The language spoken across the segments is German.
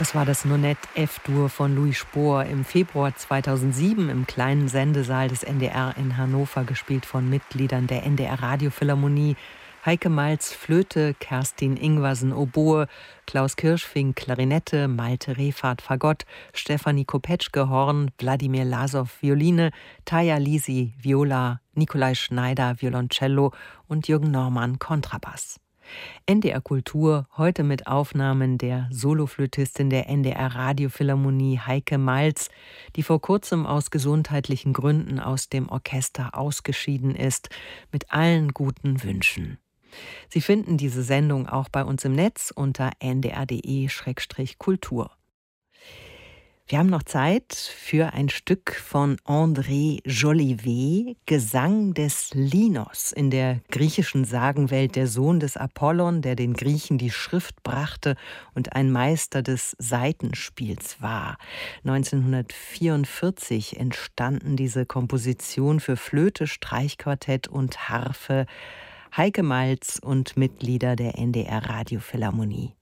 Das war das Nonett F-Dur von Louis Spohr im Februar 2007 im kleinen Sendesaal des NDR in Hannover, gespielt von Mitgliedern der NDR Radiophilharmonie. Heike Malz Flöte, Kerstin Ingwersen Oboe, Klaus Kirschfink Klarinette, Malte Refat Fagott, Stefanie Kopetschke Horn, Wladimir Lasow Violine, Taya Lisi Viola, Nikolai Schneider Violoncello und Jürgen Normann Kontrabass. NDR Kultur, heute mit Aufnahmen der Soloflötistin der NDR Radiophilharmonie Heike Malz, die vor kurzem aus gesundheitlichen Gründen aus dem Orchester ausgeschieden ist, mit allen guten Wünschen. Sie finden diese Sendung auch bei uns im Netz unter ndr.de/kultur. Wir haben noch Zeit für ein Stück von André Jolivet, Gesang des Linos, in der griechischen Sagenwelt der Sohn des Apollon, der den Griechen die Schrift brachte und ein Meister des Saitenspiels war. 1944 entstanden diese Komposition für Flöte, Streichquartett und Harfe. Heike Malz und Mitglieder der NDR Radiophilharmonie.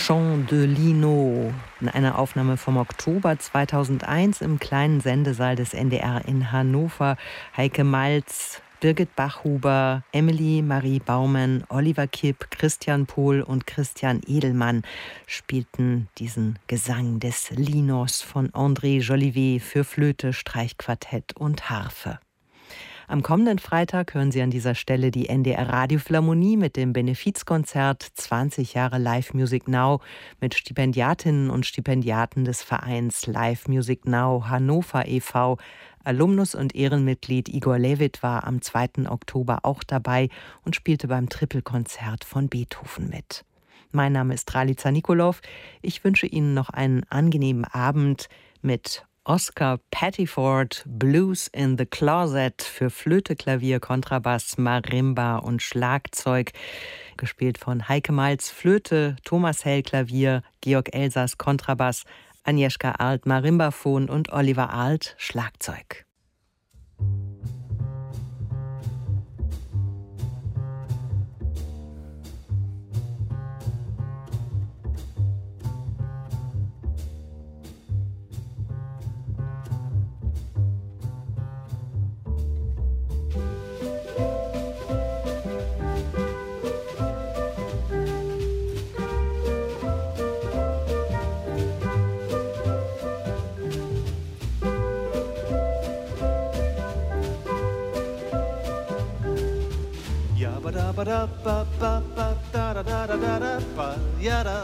Chant de Lino, eine Aufnahme vom Oktober 2001 im kleinen Sendesaal des NDR in Hannover. Heike Malz, Birgit Bachhuber, Emily Marie Baumann, Oliver Kipp, Christian Pohl und Christian Edelmann spielten diesen Gesang des Linos von André Jolivet für Flöte, Streichquartett und Harfe. Am kommenden Freitag hören Sie an dieser Stelle die NDR Radiophilharmonie mit dem Benefizkonzert 20 Jahre Live Music Now mit Stipendiatinnen und Stipendiaten des Vereins Live Music Now Hannover e.V. Alumnus und Ehrenmitglied Igor Levit war am 2. Oktober auch dabei und spielte beim Trippelkonzert von Beethoven mit. Mein Name ist Ralica Nikolov. Ich wünsche Ihnen noch einen angenehmen Abend mit Oscar Pettiford, Blues in the Closet für Flöte, Klavier, Kontrabass, Marimba und Schlagzeug. Gespielt von Heike Malz, Flöte, Thomas Hell, Klavier, Georg Elsass, Kontrabass, Agnieszka Arlt, Marimbaphon und Oliver Arlt, Schlagzeug. Ba da ba ba ba da da da da da da ba ya da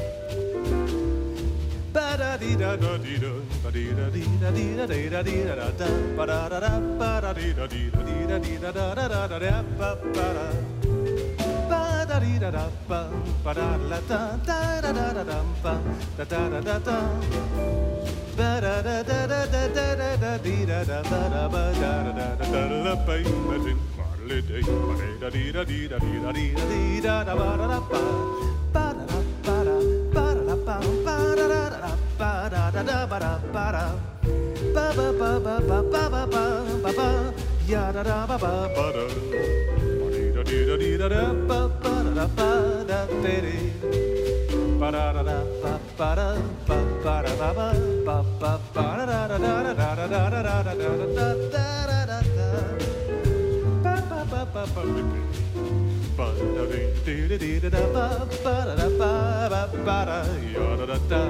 ba da di da da di da ba di da di da di da di da di da da ba da da da ba da di da di da di da di da da da da da ba ba da di da da ba ba da la da da da da da da ba da da da da da ba da da da da da da da da di da da ba da ba da da da da da ba ba da da di da di da di da di da di da da ba da da ba ba da ba da ba da da ba da da ba da ba da ba da ba ba ba ba ba ba ba ba ba ya da da ba ba ba da di da di da da ba ba da ba da di ba da da da ba ba da ba ba da ba ba ba ba da da da da da da da da da da da da da ba ba ba da di di di da ba ba da ba ba ba da ya da da da.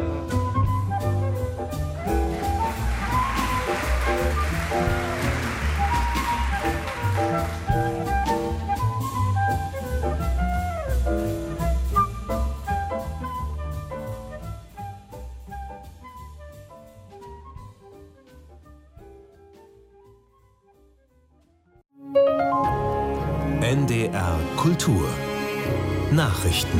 NDR Kultur Nachrichten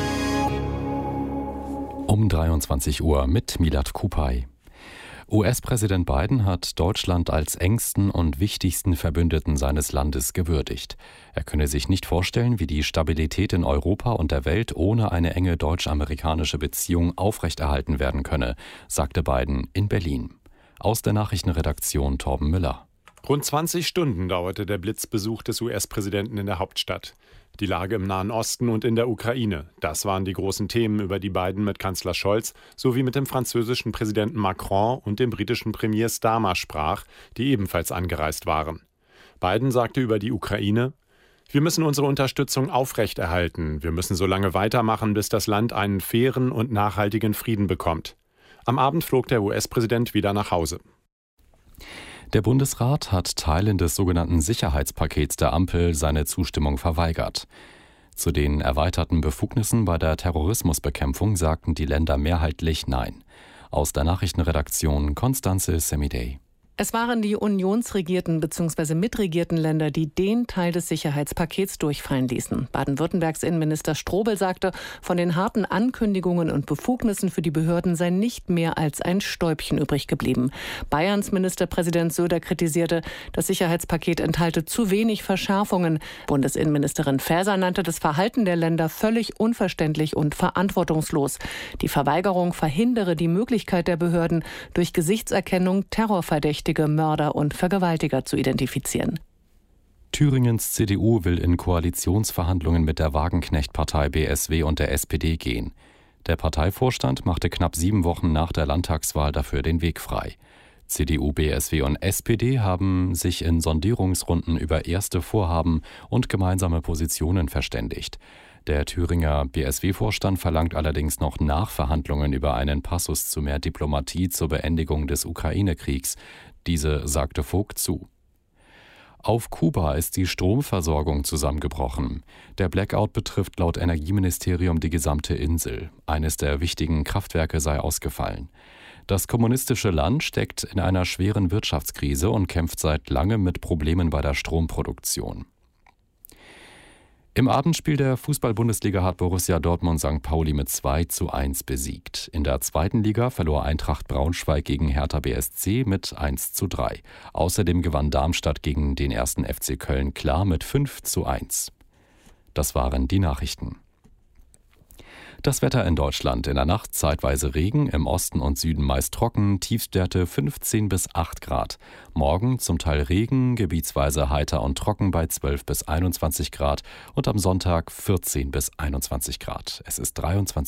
um 23 Uhr mit Milad Kupay. US-Präsident Biden hat Deutschland als engsten und wichtigsten Verbündeten seines Landes gewürdigt. Er könne sich nicht vorstellen, wie die Stabilität in Europa und der Welt ohne eine enge deutsch-amerikanische Beziehung aufrechterhalten werden könne, sagte Biden in Berlin. Aus der Nachrichtenredaktion Torben Müller. Rund 20 Stunden dauerte der Blitzbesuch des US-Präsidenten in der Hauptstadt. Die Lage im Nahen Osten und in der Ukraine, das waren die großen Themen, über die Biden mit Kanzler Scholz sowie mit dem französischen Präsidenten Macron und dem britischen Premier Starmer sprach, die ebenfalls angereist waren. Biden sagte über die Ukraine: Wir müssen unsere Unterstützung aufrechterhalten. Wir müssen so lange weitermachen, bis das Land einen fairen und nachhaltigen Frieden bekommt. Am Abend flog der US-Präsident wieder nach Hause. Der Bundesrat hat Teilen des sogenannten Sicherheitspakets der Ampel seine Zustimmung verweigert. Zu den erweiterten Befugnissen bei der Terrorismusbekämpfung sagten die Länder mehrheitlich Nein. Aus der Nachrichtenredaktion Constanze Semidey. Es waren die unionsregierten bzw. mitregierten Länder, die den Teil des Sicherheitspakets durchfallen ließen. Baden-Württembergs Innenminister Strobel sagte, von den harten Ankündigungen und Befugnissen für die Behörden sei nicht mehr als ein Stäubchen übrig geblieben. Bayerns Ministerpräsident Söder kritisierte, das Sicherheitspaket enthalte zu wenig Verschärfungen. Bundesinnenministerin Faeser nannte das Verhalten der Länder völlig unverständlich und verantwortungslos. Die Verweigerung verhindere die Möglichkeit der Behörden, durch Gesichtserkennung Terrorverdächtige, Mörder und Vergewaltiger zu identifizieren. Thüringens CDU will in Koalitionsverhandlungen mit der Wagenknecht-Partei BSW und der SPD gehen. Der Parteivorstand machte knapp 7 Wochen nach der Landtagswahl dafür den Weg frei. CDU, BSW und SPD haben sich in Sondierungsrunden über erste Vorhaben und gemeinsame Positionen verständigt. Der Thüringer BSW-Vorstand verlangt allerdings noch Nachverhandlungen über einen Passus zu mehr Diplomatie zur Beendigung des Ukraine-Kriegs. Diese sagte Vogt zu. Auf Kuba ist die Stromversorgung zusammengebrochen. Der Blackout betrifft laut Energieministerium die gesamte Insel. Eines der wichtigen Kraftwerke sei ausgefallen. Das kommunistische Land steckt in einer schweren Wirtschaftskrise und kämpft seit langem mit Problemen bei der Stromproduktion. Im Abendspiel der Fußball-Bundesliga hat Borussia Dortmund St. Pauli mit 2:1 besiegt. In der zweiten Liga verlor Eintracht Braunschweig gegen Hertha BSC mit 1:3. Außerdem gewann Darmstadt gegen den 1. FC Köln klar mit 5:1. Das waren die Nachrichten. Das Wetter in Deutschland: in der Nacht zeitweise Regen, im Osten und Süden meist trocken, Tiefstwerte 15 bis 8 Grad. Morgen zum Teil Regen, gebietsweise heiter und trocken bei 12 bis 21 Grad und am Sonntag 14 bis 21 Grad. Es ist 23